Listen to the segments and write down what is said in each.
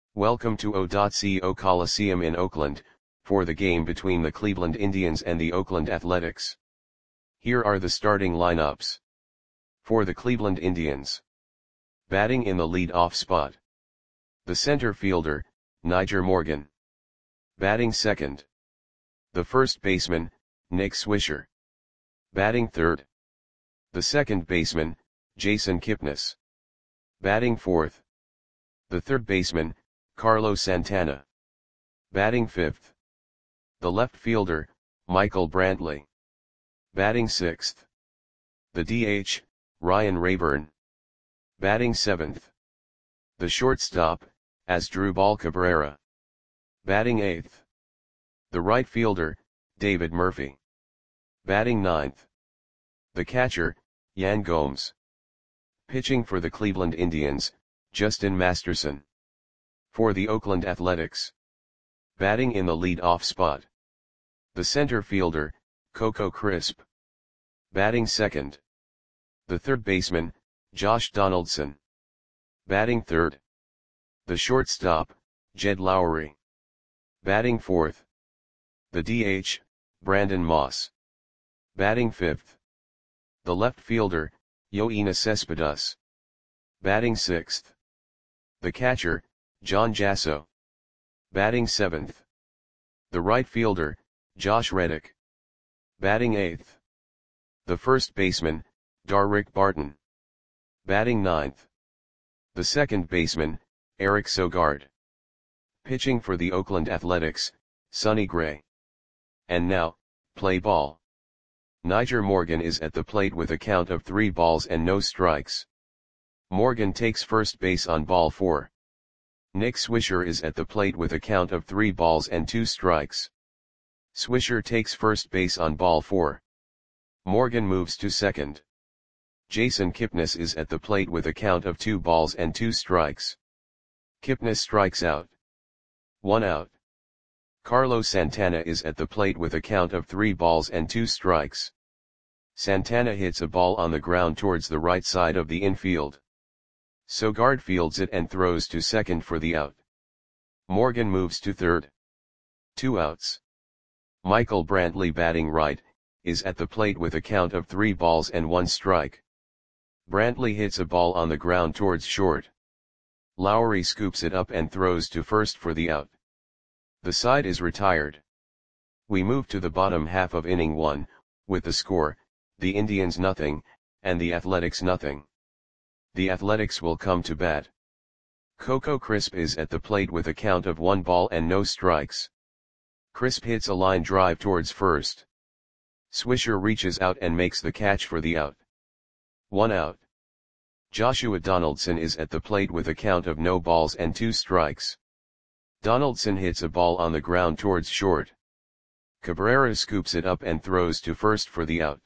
Welcome to O.CO Coliseum in Oakland, for the game between the Cleveland Indians and the Oakland Athletics. Here are the starting lineups. For the Cleveland Indians. Batting in the lead-off spot. The center fielder, Nyjer Morgan. Batting second. The first baseman, Nick Swisher. Batting third. The second baseman, Jason Kipnis. Batting fourth. The third baseman, Carlos Santana. Batting fifth. The left fielder, Michael Brantley. Batting sixth. The DH, Ryan Raburn. Batting seventh. The shortstop, Asdrubal Cabrera. Batting eighth. The right fielder, David Murphy. Batting ninth. The catcher, Yan Gomes. Pitching for the Cleveland Indians, Justin Masterson. For the Oakland Athletics. Batting in the lead-off spot. The center fielder, Coco Crisp. Batting second. The third baseman, Josh Donaldson. Batting third. The shortstop, Jed Lowrie. Batting fourth. The DH, Brandon Moss. Batting fifth. The left fielder, Yoenis Cespedes. Batting sixth. The catcher, John Jasso. Batting seventh. The right fielder, Josh Reddick. Batting eighth. The first baseman, Darrick Barton. Batting ninth. The second baseman, Eric Sogard. Pitching for the Oakland Athletics, Sonny Gray. And now, play ball. Nyjer Morgan is at the plate with a count of 3 balls and no strikes. Morgan takes first base on ball 4. Nick Swisher is at the plate with a count of 3 balls and 2 strikes. Swisher takes first base on ball 4. Morgan moves to second. Jason Kipnis is at the plate with a count of 2 balls and 2 strikes. Kipnis strikes out. 1 out. Carlos Santana is at the plate with a count of 3 balls and 2 strikes. Santana hits a ball on the ground towards the right side of the infield. Sogard fields it and throws to second for the out. Morgan moves to third. 2 outs. Michael Brantley, batting right, is at the plate with a count of 3 balls and 1 strike. Brantley hits a ball on the ground towards short. Lowrie scoops it up and throws to first for the out. The side is retired. We move to the bottom half of inning 1, with the score, the Indians nothing, and the Athletics nothing. The Athletics will come to bat. Coco Crisp is at the plate with a count of 1 ball and no strikes. Crisp hits a line drive towards first. Swisher reaches out and makes the catch for the out. 1 out. Joshua Donaldson is at the plate with a count of no balls and 2 strikes. Donaldson hits a ball on the ground towards short. Cabrera scoops it up and throws to first for the out.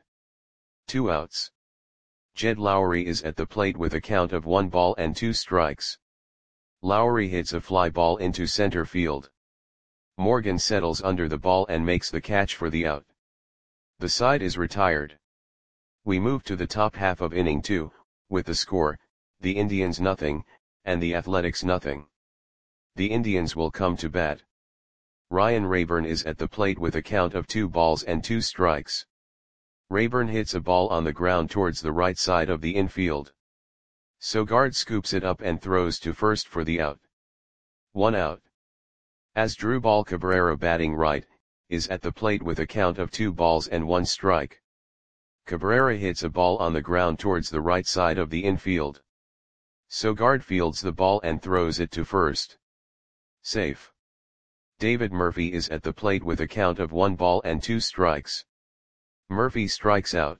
2 outs. Jed Lowrie is at the plate with a count of 1 ball and 2 strikes. Lowrie hits a fly ball into center field. Morgan settles under the ball and makes the catch for the out. The side is retired. We move to the top half of inning 2, with the score, the Indians nothing, and the Athletics nothing. The Indians will come to bat. Ryan Raburn is at the plate with a count of 2 balls and 2 strikes. Raburn hits a ball on the ground towards the right side of the infield. Sogard scoops it up and throws to first for the out. 1 out. Asdrubal Cabrera, batting right, is at the plate with a count of 2 balls and 1 strike. Cabrera hits a ball on the ground towards the right side of the infield. Sogard fields the ball and throws it to first. Safe. David Murphy is at the plate with a count of 1 ball and 2 strikes. Murphy strikes out.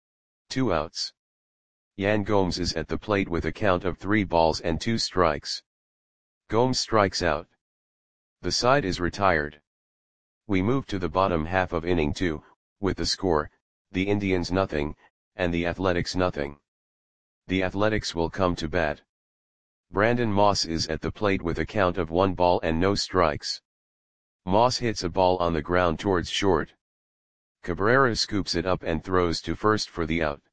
2 outs. Yan Gomes is at the plate with a count of 3 balls and 2 strikes. Gomes strikes out. The side is retired. We move to the bottom half of inning 2, with the score, the Indians nothing, and the Athletics nothing. The Athletics will come to bat. Brandon Moss is at the plate with a count of 1 ball and no strikes. Moss hits a ball on the ground towards short. Cabrera scoops it up and throws to first for the out.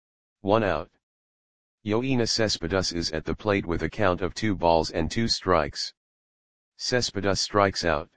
1 out. Yoenis Cespedes is at the plate with a count of 2 balls and 2 strikes. Cespedes strikes out.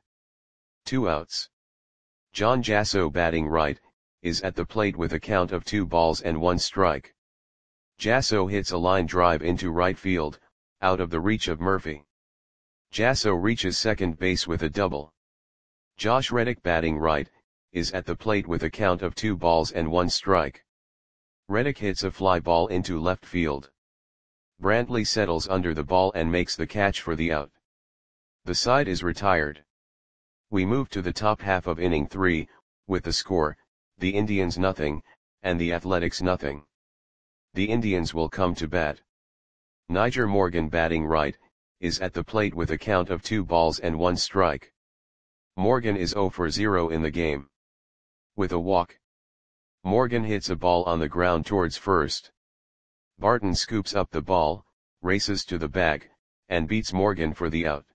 2 outs. John Jasso batting right, is at the plate with a count of 2 balls and 1 strike. Jasso hits a line drive into right field, out of the reach of Murphy. Jasso reaches second base with a double. Josh Reddick batting right, is at the plate with a count of 2 balls and 1 strike. Reddick hits a fly ball into left field. Brantley settles under the ball and makes the catch for the out. The side is retired. We move to the top half of inning 3, with the score, the Indians nothing, and the Athletics nothing. The Indians will come to bat. Nyjer Morgan batting right, is at the plate with a count of 2 balls and 1 strike. Morgan is 0 for 0 in the game. With a walk, Morgan hits a ball on the ground towards first. Barton scoops up the ball, races to the bag, and beats Morgan for the out.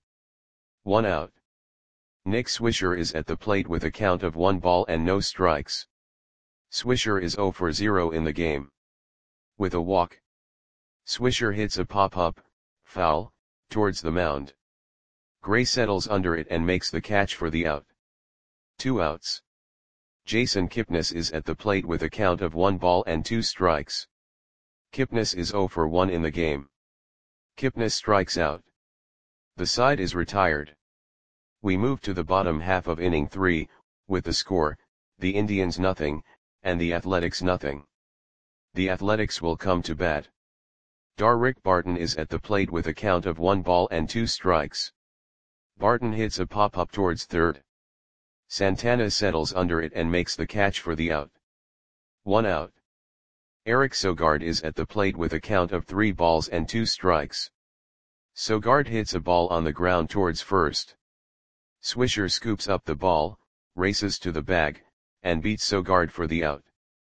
1 out. Nick Swisher is at the plate with a count of 1 ball and no strikes. Swisher is 0 for 0 in the game. With a walk, Swisher hits a pop-up, foul, towards the mound. Gray settles under it and makes the catch for the out. 2 outs. Jason Kipnis is at the plate with a count of 1 ball and 2 strikes. Kipnis is 0 for 1 in the game. Kipnis strikes out. The side is retired. We move to the bottom half of inning 3, with the score, the Indians nothing, and the Athletics nothing. The Athletics will come to bat. Darrick Barton is at the plate with a count of 1 ball and 2 strikes. Barton hits a pop-up towards third. Santana settles under it and makes the catch for the out. 1 out. Eric Sogard is at the plate with a count of 3 balls and 2 strikes. Sogard hits a ball on the ground towards first. Swisher scoops up the ball, races to the bag, and beats Sogard for the out.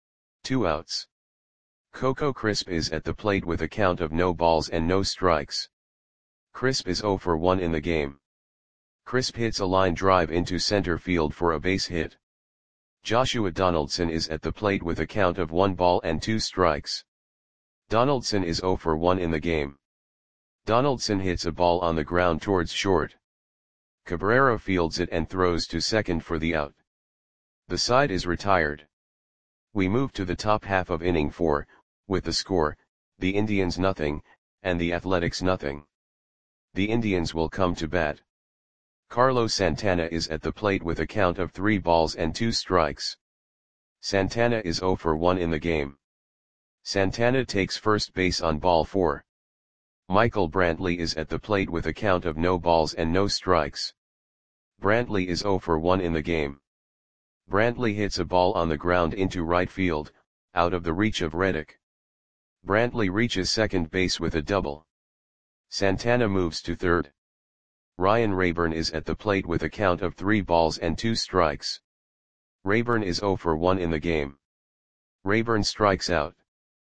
2 outs. Coco Crisp is at the plate with a count of no balls and no strikes. Crisp is 0 for 1 in the game. Crisp hits a line drive into center field for a base hit. Joshua Donaldson is at the plate with a count of 1 ball and 2 strikes. Donaldson is 0 for 1 in the game. Donaldson hits a ball on the ground towards short. Cabrera fields it and throws to second for the out. The side is retired. We move to the top half of inning 4, with the score, the Indians nothing, and the Athletics nothing. The Indians will come to bat. Carlos Santana is at the plate with a count of 3 balls and 2 strikes. Santana is 0 for 1 in the game. Santana takes first base on ball 4. Michael Brantley is at the plate with a count of no balls and no strikes. Brantley is 0 for 1 in the game. Brantley hits a ball on the ground into right field, out of the reach of Reddick. Brantley reaches second base with a double. Santana moves to third. Ryan Rayburn is at the plate with a count of 3 balls and 2 strikes. Rayburn is 0 for 1 in the game. Rayburn strikes out.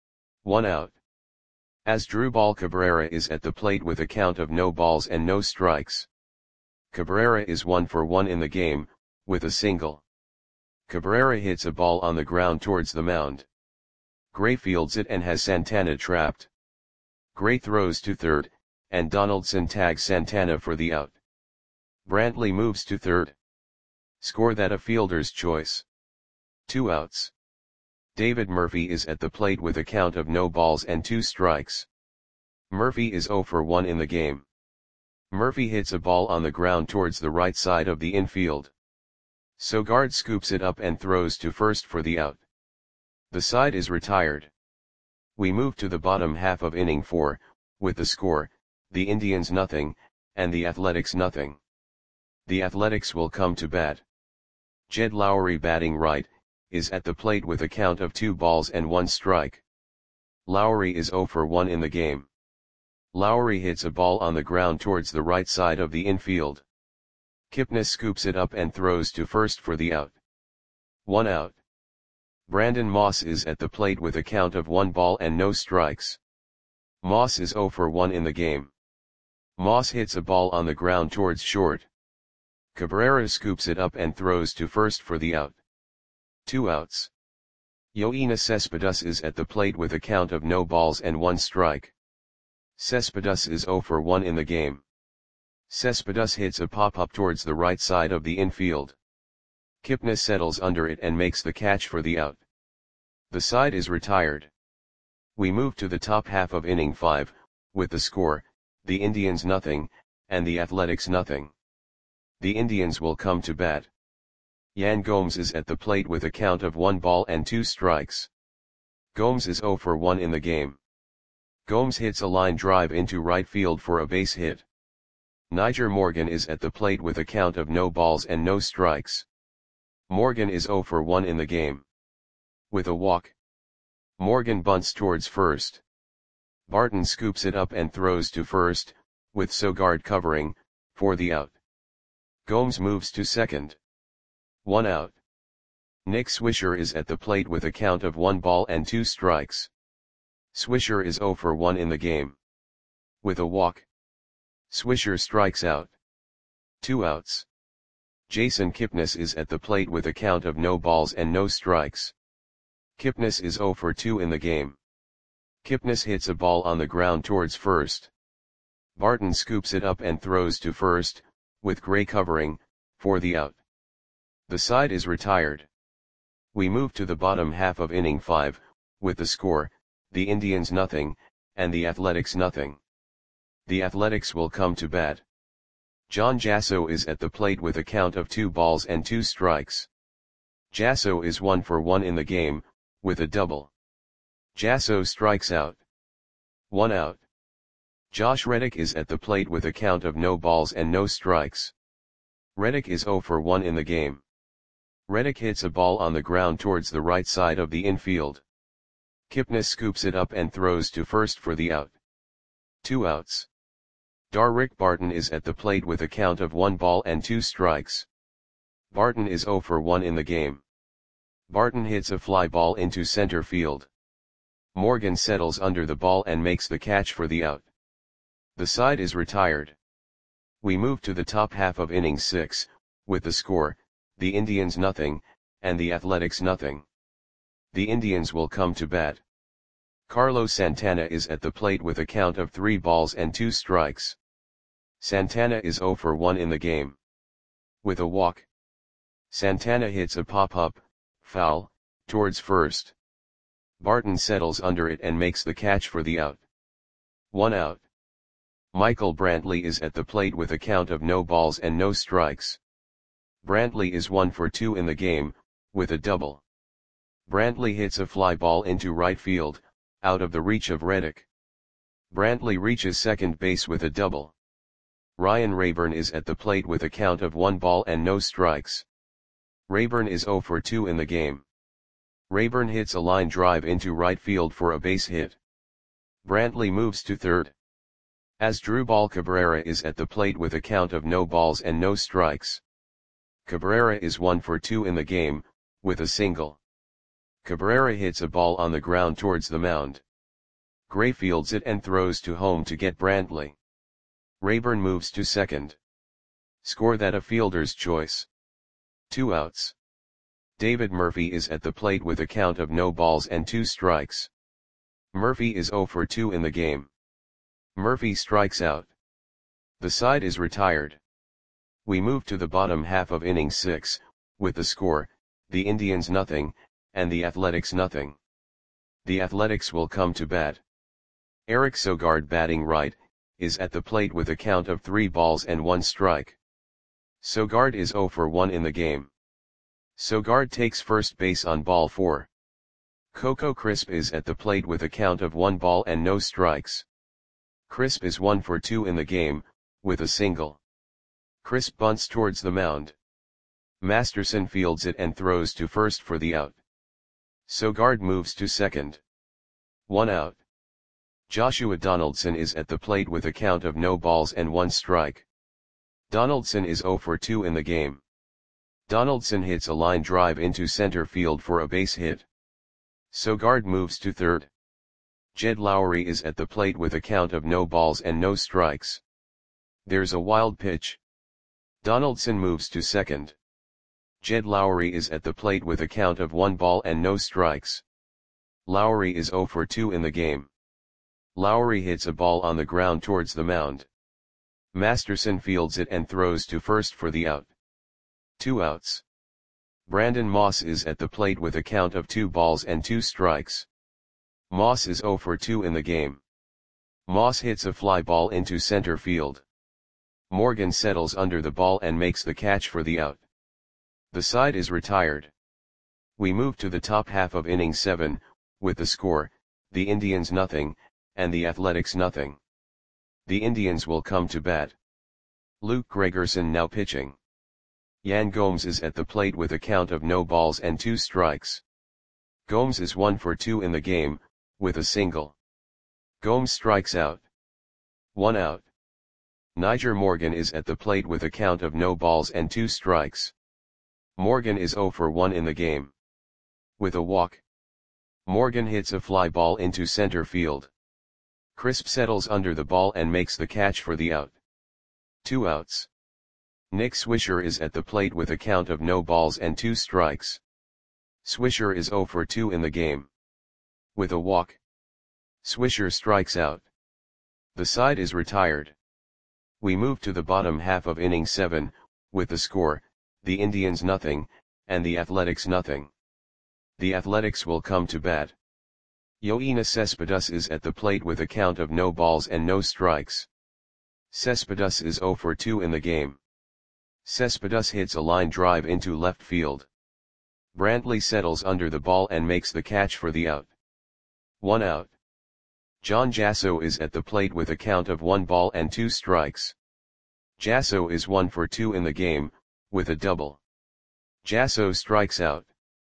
1 out. Asdrubal Cabrera is at the plate with a count of no balls and no strikes. Cabrera is 1 for 1 in the game, with a single. Cabrera hits a ball on the ground towards the mound. Gray fields it and has Santana trapped. Gray throws to third, and Donaldson tags Santana for the out. Brantley moves to third. Score that a fielder's choice. 2 outs. David Murphy is at the plate with a count of no balls and 2 strikes. Murphy is 0 for 1 in the game. Murphy hits a ball on the ground towards the right side of the infield. Sogard scoops it up and throws to first for the out. The side is retired. We move to the bottom half of inning 4, with the score, the Indians nothing, and the Athletics nothing. The Athletics will come to bat. Jed Lowry batting right, is at the plate with a count of 2 balls and 1 strike. Lowry is 0 for 1 in the game. Lowry hits a ball on the ground towards the right side of the infield. Kipnis scoops it up and throws to first for the out. 1 out. Brandon Moss is at the plate with a count of 1 ball and no strikes. Moss is 0 for 1 in the game. Moss hits a ball on the ground towards short. Cabrera scoops it up and throws to first for the out. 2 outs. Yoenis Cespedes is at the plate with a count of no balls and 1 strike. Cespedes is 0 for 1 in the game. Cespedes hits a pop-up towards the right side of the infield. Kipnis settles under it and makes the catch for the out. The side is retired. We move to the top half of inning 5, with the score, the Indians nothing, and the Athletics nothing. The Indians will come to bat. Yan Gomes is at the plate with a count of 1 ball and 2 strikes. Gomes is 0 for 1 in the game. Gomes hits a line drive into right field for a base hit. Niger Morgan is at the plate with a count of no balls and no strikes. Morgan is 0 for 1 in the game. With a walk. Morgan bunts towards first. Barton scoops it up and throws to first, with Sogard covering, for the out. Gomes moves to second. 1 out. Nick Swisher is at the plate with a count of 1 ball and 2 strikes. Swisher is 0 for 1 in the game. With a walk. Swisher strikes out. 2 outs. Jason Kipnis is at the plate with a count of no balls and no strikes. Kipnis is 0 for 2 in the game. Kipnis hits a ball on the ground towards first. Barton scoops it up and throws to first, with Gray covering, for the out. The side is retired. We move to the bottom half of inning 5, with the score, the Indians nothing, and the Athletics nothing. The Athletics will come to bat. John Jasso is at the plate with a count of 2 balls and 2 strikes. Jasso is 1 for 1 in the game, with a double. Jasso strikes out. 1 out. Josh Reddick is at the plate with a count of no balls and no strikes. Reddick is 0 for 1 in the game. Reddick hits a ball on the ground towards the right side of the infield. Kipnis scoops it up and throws to first for the out. 2 outs. Darrick Barton is at the plate with a count of 1 ball and 2 strikes. Barton is 0 for 1 in the game. Barton hits a fly ball into center field. Morgan settles under the ball and makes the catch for the out. The side is retired. We move to the top half of inning 6, with the score, the Indians nothing, and the Athletics nothing. The Indians will come to bat. Carlos Santana is at the plate with a count of 3 balls and 2 strikes. Santana is 0 for 1 in the game. With a walk. Santana hits a pop-up, foul, towards first. Barton settles under it and makes the catch for the out. 1 out. Michael Brantley is at the plate with a count of no balls and no strikes. Brantley is 1 for 2 in the game, with a double. Brantley hits a fly ball into right field, out of the reach of Reddick. Brantley reaches second base with a double. Ryan Rayburn is at the plate with a count of 1 ball and no strikes. Rayburn is 0 for 2 in the game. Rayburn hits a line drive into right field for a base hit. Brantley moves to third. Asdrubal Cabrera is at the plate with a count of no balls and no strikes. Cabrera is 1 for 2 in the game, with a single. Cabrera hits a ball on the ground towards the mound. Gray fields it and throws to home to get Brantley. Rayburn moves to second. Score that a fielder's choice. 2 outs. David Murphy is at the plate with a count of no balls and 2 strikes. Murphy is 0 for 2 in the game. Murphy strikes out. The side is retired. We move to the bottom half of inning 6, with the score, the Indians nothing, and the Athletics nothing. The Athletics will come to bat. Eric Sogard batting right, is at the plate with a count of 3 balls and 1 strike. Sogard is 0 for 1 in the game. Sogard takes first base on ball 4. Coco Crisp is at the plate with a count of 1 ball and no strikes. Crisp is 1 for 2 in the game, with a single. Crisp bunts towards the mound. Masterson fields it and throws to first for the out. Sogard moves to second. 1 out. Joshua Donaldson is at the plate with a count of no balls and 1 strike. Donaldson is 0 for 2 in the game. Donaldson hits a line drive into center field for a base hit. Sogard moves to third. Jed Lowry is at the plate with a count of no balls and no strikes. There's a wild pitch. Donaldson moves to second. Jed Lowry is at the plate with a count of 1 ball and no strikes. Lowry is 0 for 2 in the game. Lowry hits a ball on the ground towards the mound. Masterson fields it and throws to first for the out. 2 outs. Brandon Moss is at the plate with a count of 2 balls and 2 strikes. Moss is 0 for 2 in the game. Moss hits a fly ball into center field. Morgan settles under the ball and makes the catch for the out. The side is retired. We move to the top half of inning 7, with the score, the Indians nothing, and the Athletics nothing. The Indians will come to bat. Luke Gregerson now pitching. Yan Gomes is at the plate with a count of no balls and 2 strikes. Gomes is 1 for 2 in the game, with a single. Gomes strikes out. 1 out. Nyjer Morgan is at the plate with a count of no balls and 2 strikes. Morgan is 0 for 1 in the game. With a walk. Morgan hits a fly ball into center field. Crisp settles under the ball and makes the catch for the out. 2 outs. Nick Swisher is at the plate with a count of no balls and 2 strikes. Swisher is 0 for 2 in the game. With a walk. Swisher strikes out. The side is retired. We move to the bottom half of inning 7, with the score, the Indians nothing, and the Athletics nothing. The Athletics will come to bat. Yoenis Cespedes is at the plate with a count of no balls and no strikes. Cespedes is 0 for 2 in the game. Cespedes hits a line drive into left field. Brantley settles under the ball and makes the catch for the out. 1 out. John Jasso is at the plate with a count of 1 ball and 2 strikes. Jasso is 1 for 2 in the game, with a double. Jasso strikes out.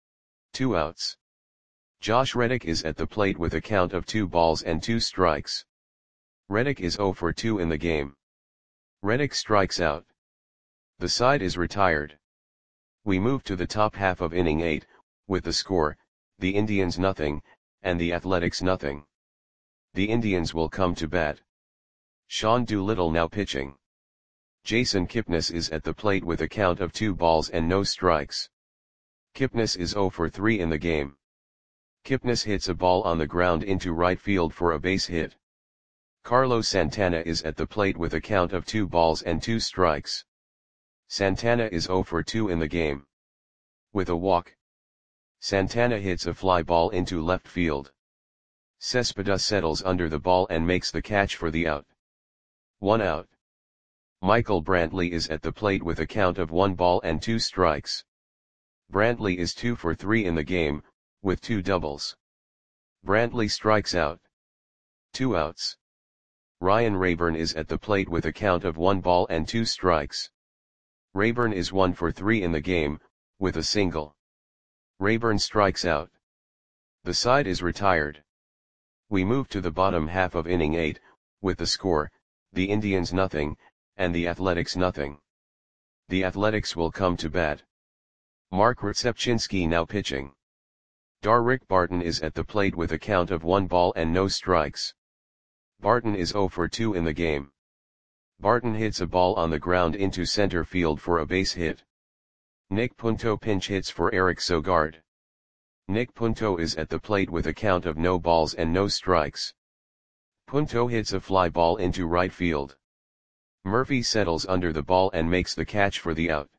2 outs. Josh Reddick is at the plate with a count of 2 balls and 2 strikes. Reddick is 0 for 2 in the game. Reddick strikes out. The side is retired. We move to the top half of inning 8, with the score, the Indians nothing, and the Athletics nothing. The Indians will come to bat. Sean Doolittle now pitching. Jason Kipnis is at the plate with a count of 2 balls and no strikes. Kipnis is 0 for 3 in the game. Kipnis hits a ball on the ground into right field for a base hit. Carlos Santana is at the plate with a count of 2 balls and 2 strikes. Santana is 0 for 2 in the game. With a walk. Santana hits a fly ball into left field. Cespedes settles under the ball and makes the catch for the out. 1 out. Michael Brantley is at the plate with a count of 1 ball and 2 strikes. Brantley is 2 for 3 in the game, with 2 doubles. Brantley strikes out. 2 outs. Ryan Rayburn is at the plate with a count of 1 ball and 2 strikes. Rayburn is 1 for 3 in the game, with a single. Rayburn strikes out. The side is retired. We move to the bottom half of inning 8, with the score, the Indians nothing, and the Athletics nothing. The Athletics will come to bat. Mark Rzepczynski now pitching. Darrick Barton is at the plate with a count of 1 ball and no strikes. Barton is 0 for 2 in the game. Barton hits a ball on the ground into center field for a base hit. Nick Punto pinch hits for Eric Sogard. Nick Punto is at the plate with a count of no balls and no strikes. Punto hits a fly ball into right field. Murphy settles under the ball and makes the catch for the out.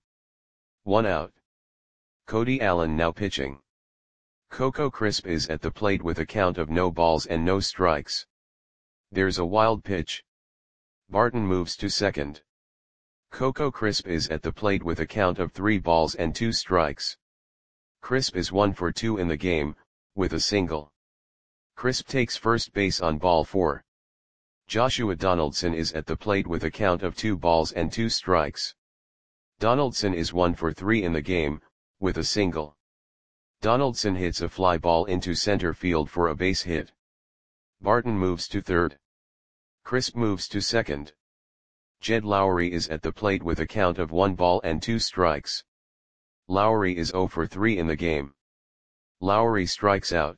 1 out. Cody Allen now pitching. Coco Crisp is at the plate with a count of no balls and no strikes. There's a wild pitch. Barton moves to second. Coco Crisp is at the plate with a count of 3 balls and 2 strikes. Crisp is 1 for 2 in the game, with a single. Crisp takes first base on ball 4. Joshua Donaldson is at the plate with a count of 2 balls and 2 strikes. Donaldson is 1 for 3 in the game, with a single. Donaldson hits a fly ball into center field for a base hit. Barton moves to third. Crisp moves to second. Jed Lowry is at the plate with a count of 1 ball and 2 strikes. Lowry is 0 for 3 in the game. Lowry strikes out.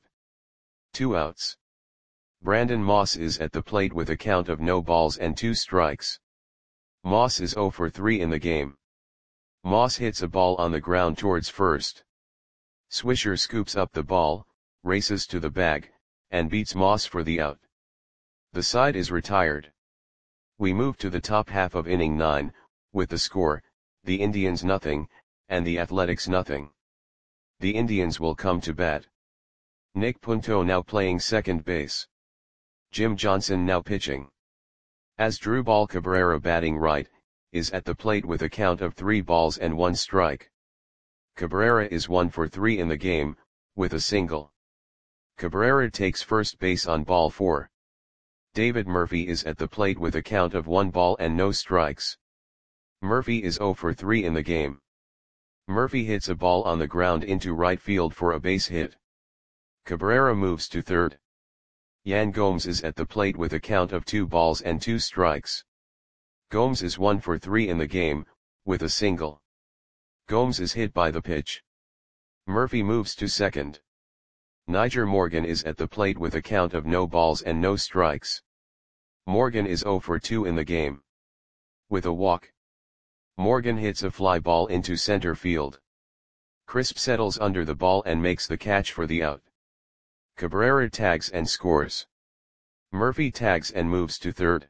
2 outs. Brandon Moss is at the plate with a count of no balls and 2 strikes. Moss is 0 for 3 in the game. Moss hits a ball on the ground towards first. Swisher scoops up the ball, races to the bag, and beats Moss for the out. The side is retired. We move to the top half of inning 9, with the score, the Indians nothing, and the Athletics nothing. The Indians will come to bat. Nick Punto now playing second base. Jim Johnson now pitching. Asdrubal Cabrera batting right, is at the plate with a count of 3 balls and 1 strike. Cabrera is 1 for 3 in the game, with a single. Cabrera takes first base on ball 4. David Murphy is at the plate with a count of 1 ball and no strikes. Murphy is 0 for 3 in the game. Murphy hits a ball on the ground into right field for a base hit. Cabrera moves to third. Yan Gomes is at the plate with a count of 2 balls and 2 strikes. Gomes is 1 for 3 in the game, with a single. Gomes is hit by the pitch. Murphy moves to second. Niger Morgan is at the plate with a count of no balls and no strikes. Morgan is 0 for 2 in the game. With a walk. Morgan hits a fly ball into center field. Crisp settles under the ball and makes the catch for the out. Cabrera tags and scores. Murphy tags and moves to third.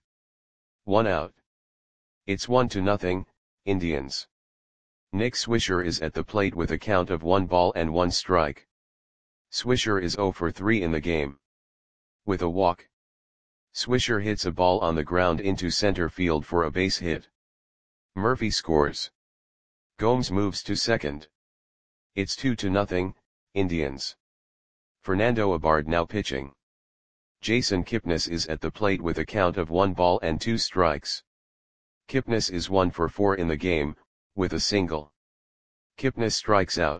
1 out. It's 1-0, Indians. Nick Swisher is at the plate with a count of 1 ball and 1 strike. Swisher is 0 for 3 in the game. With a walk. Swisher hits a ball on the ground into center field for a base hit. Murphy scores. Gomes moves to second. It's 2-0, Indians. Fernando Abard now pitching. Jason Kipnis is at the plate with a count of 1 ball and 2 strikes. Kipnis is 1 for 4 in the game, with a single. Kipnis strikes out.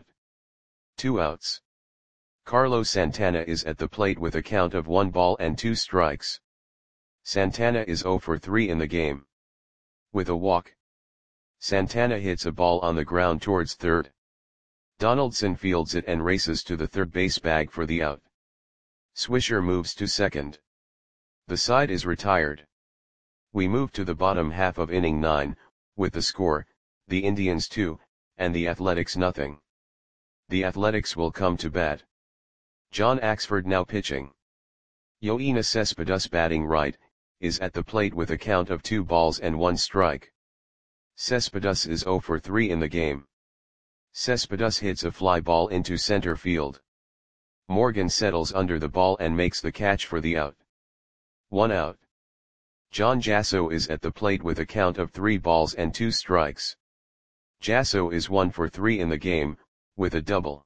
2 outs. Carlos Santana is at the plate with a count of 1 ball and 2 strikes. Santana is 0 for 3 in the game. With a walk. Santana hits a ball on the ground towards third. Donaldson fields it and races to the third base bag for the out. Swisher moves to second. The side is retired. We move to the bottom half of inning 9, with the score, the Indians 2, and the Athletics nothing. The Athletics will come to bat. John Axford now pitching. Yoenis Cespedes batting right, is at the plate with a count of 2 balls and 1 strike. Cespedes is 0 for 3 in the game. Cespedes hits a fly ball into center field. Morgan settles under the ball and makes the catch for the out. 1 out. John Jasso is at the plate with a count of 3 balls and 2 strikes. Jasso is 1 for 3 in the game, with a double.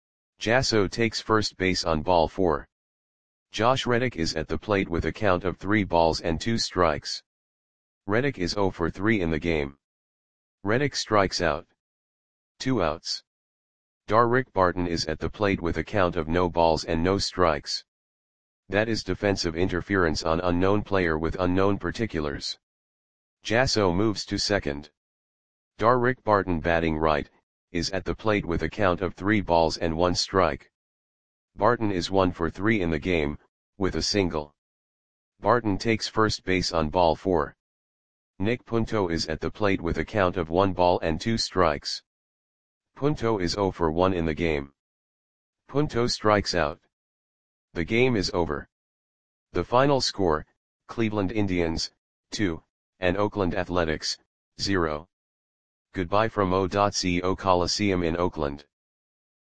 Jasso takes first base on ball 4. Josh Reddick is at the plate with a count of 3 balls and 2 strikes. Reddick is 0 for 3 in the game. Reddick strikes out. 2 outs. Darrick Barton is at the plate with a count of no balls and no strikes. That is defensive interference on unknown player with unknown particulars. Jasso moves to second. Darrick Barton batting right, is at the plate with a count of 3 balls and 1 strike. Barton is 1 for 3 in the game, with a single. Barton takes first base on ball 4. Nick Punto is at the plate with a count of 1 ball and 2 strikes. Punto is 0 for 1 in the game. Punto strikes out. The game is over. The final score, Cleveland Indians, 2, and Oakland Athletics, 0. Goodbye from O.CO Coliseum in Oakland.